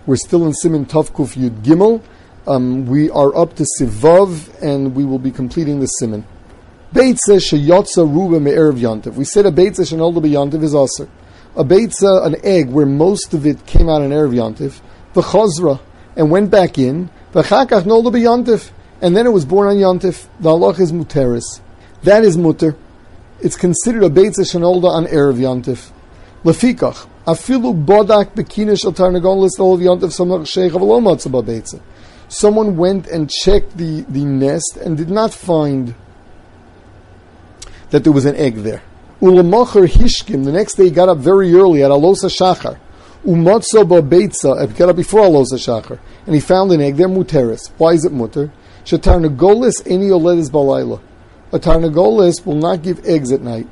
We're still in Siman Tov Kuf Yud Gimel. We are up to Sivav, and we will be completing the Siman. Beitza sheyotza ruba me'erev yantiv. We said a beitza shenolda b'yantiv is aser. A beitza, an egg, where most of it came out in erev yantiv, v'chazra, and went back in, v'chakach nolda b'yantiv, and then it was born on yantiv. The halach is muteris. That is muter. It's considered a beitza shenolda on erev yantiv. Lefikach, afilu bodak b'kina shel tarnagolis ol yantiv samach sheikh avlo matzah beitza. Someone went and checked the nest and did not find that there was an egg there. Ulamacher hishkim, the next day he got up very early at Alosa Shachar. Umatzo beitza, he got up before Alosa Shachar, and he found an egg there, muteris. Why is it muter? Shetarnagolis eni oledis balayla. A tarnagolis will not give eggs at night.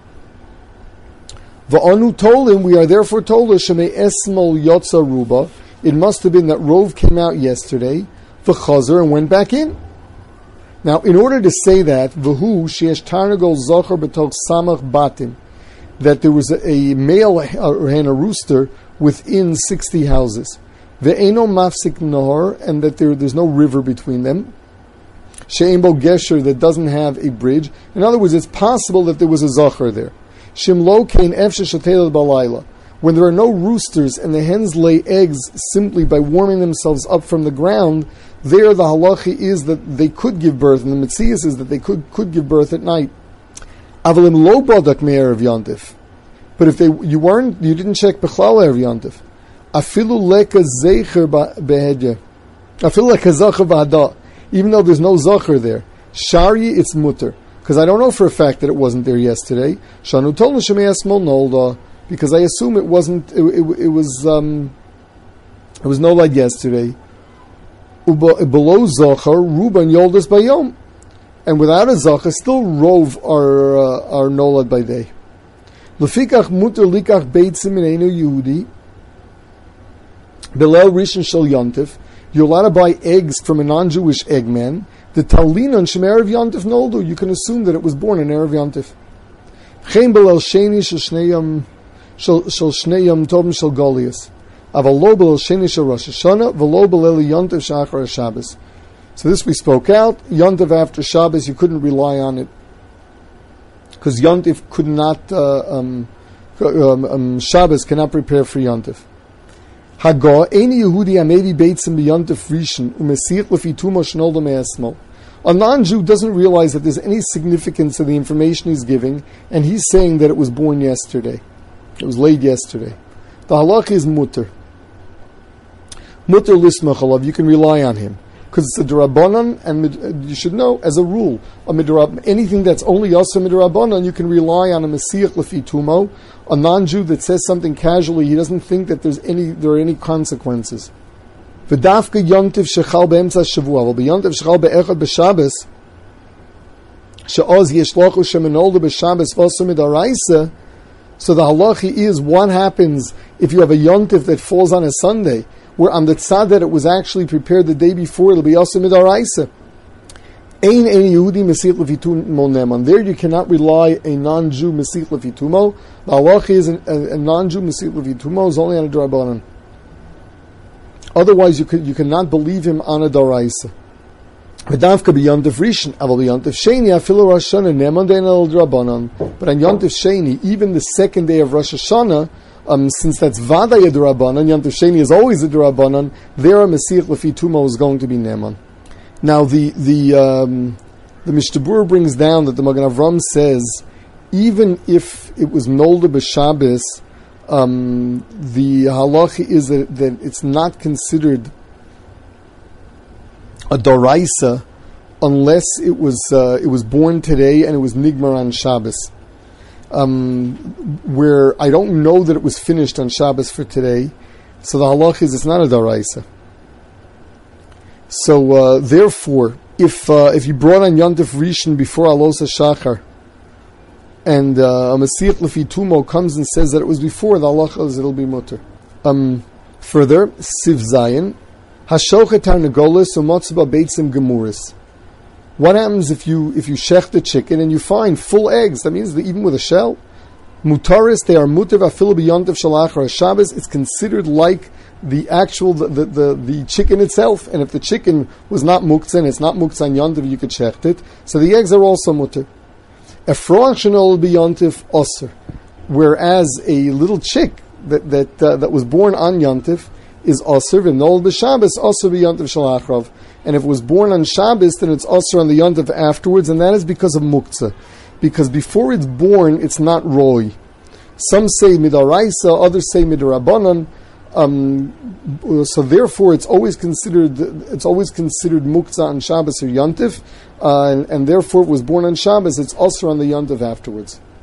Va'anu tolim, we are therefore told, shemei esmol yotza ruba, it must have been that Rove came out yesterday, v'chazer, and went back in. Now, in order to say that, v'hu sheyesh tarnagol zocher b'toch samach batim, that there was a male hen, a rooster, within 60 houses, ve'eno mafsik nahor, and that there's no river between them, she'en bo gesher, that doesn't have a bridge. In other words, it's possible that there was a zocher there. Shimlo kein efshe shatel balayla. When there are no roosters and the hens lay eggs simply by warming themselves up from the ground, there the halachi is that they could give birth, and the metzias is that they could give birth at night. Avalim lo bodak me'erev yantif. But if you didn't check bechlal erev yantif. Afilu leka zecher behedya. Afilu leka zacher v'hada. Even though there's no zacher there, shari it's mutter, because I don't know for a fact that it wasn't there yesterday. Shanu tol l'shemei esmol nolda. Because I assume it wasn't. It was nolad yesterday. Below zocher ruban yoldas bayom, and without a zocher, still rove are nolad by day. Lefikach muter likach beitzim ineinu Yehudi. Below rishon shel yontif, you're allowed to buy eggs from a non-Jewish eggman. The talinon shem erev yontif noldu. You can assume that it was born in erev yontif. Chen below sheni shel shnei shel shnei yom tovim shel golias, aval lo belel sheni shel Rosh Hashanah, v'lo belel yontiv shachar Shabbos. So this we spoke out. Yontiv after Shabbos, you couldn't rely on it, because Yontiv could not. Shabbos cannot prepare for Yontiv. Hagah any Yehudi amevi beitzim b'Yontiv rishon umesich lefi tumo shnoldo me'esmo. A non-Jew doesn't realize that there's any significance to the information he's giving, and he's saying that it was born yesterday. It was laid yesterday. The halach is mutter. Mutter lismach alav. You can rely on him, because it's a derabanan, and you should know as a rule, anything that's only also midrabanan, you can rely on a mesiach lefi tumo. A non-Jew that says something casually, he doesn't think that there are any consequences. V'dafka yontiv shechal be'emtza shavua, v'yontiv shechal be'echad b'Shabbos, she'oz yeshlochu shemenolda b'Shabbos v'osam midaraisa. So the halachi is, what happens if you have a yontif that falls on a Sunday, where on the tzad that it was actually prepared the day before, it'll be also midaraisa. Ein Yehudi mesich lefitumo neman. There you cannot rely a non-Jew mesich lefitumo. The halachi is a non-Jew mesich lefitumo is only on a derabanan. Otherwise, you cannot believe him on a daraisa. V'davka b'yontif rishon, aval b'yontif sheni afilu Rosh Hashanah neman dein el drabanan. But on yontif sheni, even the second day of Rosh Hashanah, since that's vaday a drabanan, yontif sheni is always a drabanan. There a mesiach lefi tumo is going to be neman. Now the Mishtabur brings down that the Magen Avram says, even if it was nolda b'Shabbos, the halacha is that it's not considered a doraisa unless it was born today and it was nigmar on Shabbos. Where I don't know that it was finished on Shabbos for today, so the halach is it's not a doraisa. So therefore, if you brought on Yontif Rishon before Alosa Shachar, and a Mesiach Lefi Tumo comes and says that it was before, the halacha is it'll be mutter. Further, Siv Zayin, Hashochet Tarnagolis Umotzba Beitzim Gemuris. What happens if you shech the chicken and you find full eggs? That means that even with a shell, Mutaris, they are mutar afilu b'yontif shalachar Shabbos. It's considered like the actual the chicken itself, and if the chicken was not muktzah and it's not muktzah on yontif, you could shecht it. So the eggs are also mutar. Efroach shenol b'yontif osir, whereas a little chick that was born on yontif is osir v'nol b'Shabbos osir b'yontif shalachrav, and if it was born on Shabbos, then it's osir on the yontif afterwards, and that is because of muktzah. Because before it's born, it's not roy. Some say midaraisa, others say midarabanan. So therefore, it's always considered muktzah on Shabbos or yontif, and therefore, it was born on Shabbos. It's also on the yontif afterwards.